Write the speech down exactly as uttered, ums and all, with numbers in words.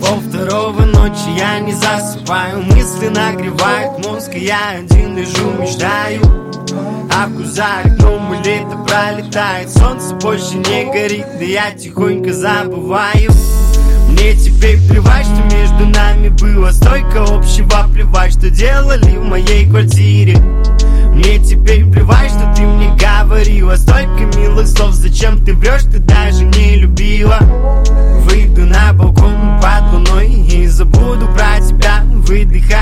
Полвторого ночи я не засыпаю, мысли нагревают мозг, и я один лежу, мечтаю. А за окном лето пролетает, солнце больше не горит, да я тихонько забываю. Мне теперь плевать, что между нами было столько общего, плевать, что делали в моей квартире. Мне теперь плевать, что ты мне говорила столько милых слов, зачем ты врешь, ты даже не любила. Выйду на балкон под луной и забуду про тебя, выдыхай.